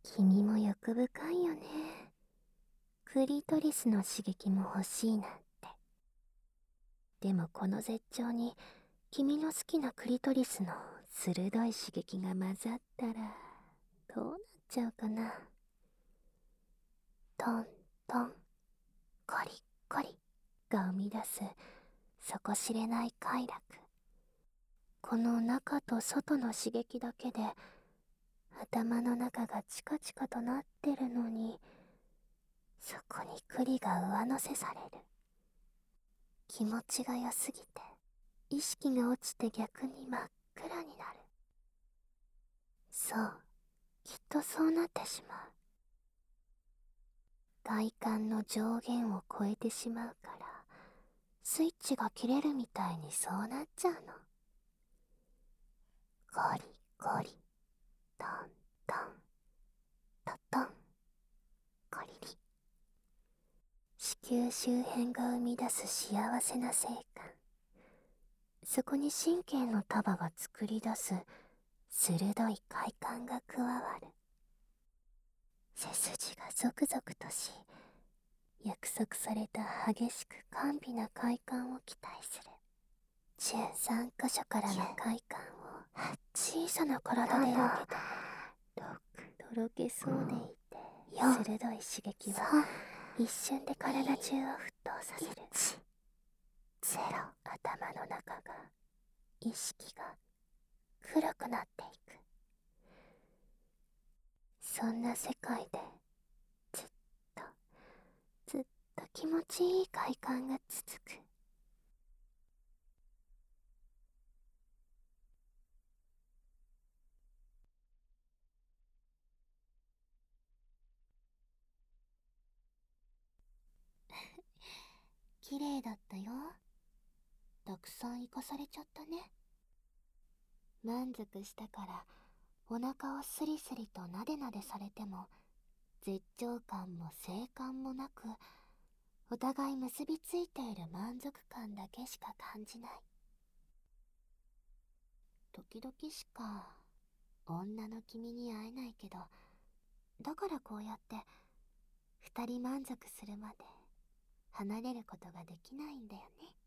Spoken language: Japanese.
君も欲深いよね。クリトリスの刺激も欲しいなんて。でもこの絶頂に君の好きなクリトリスの鋭い刺激が混ざったらどうなっちゃうかな。トントン、コリコリが生み出す底知れない快楽。この中と外の刺激だけで頭の中がチカチカとなってるのに、そこに栗が上乗せされる。気持ちが良すぎて意識が落ちて逆に真っ暗になる。そう、きっとそうなってしまう。外観の上限を超えてしまうからスイッチが切れるみたいにそうなっちゃうの。ゴリゴリ、トントン、トトン、ゴリリ。子宮周辺が生み出す幸せな性感、そこに神経の束が作り出す鋭い快感が加わる。背筋がゾクゾクとし、約束された激しく甘美な快感を期待する。13箇所からの快感を小さな体で受け止め、とろけそうでいて鋭い刺激は一瞬で体中を沸騰させる。ゼロ。頭の中が、意識が黒くなっていく。そんな世界でずっとずっと気持ちいい快感が続く。綺麗だったよ。たくさん生かされちゃったね。満足したからお腹をスリスリとなでなでされても絶頂感も静感もなく、お互い結びついている満足感だけしか感じない。時々しか女の君に会えないけど、だからこうやって二人満足するまで離れることができないんだよね。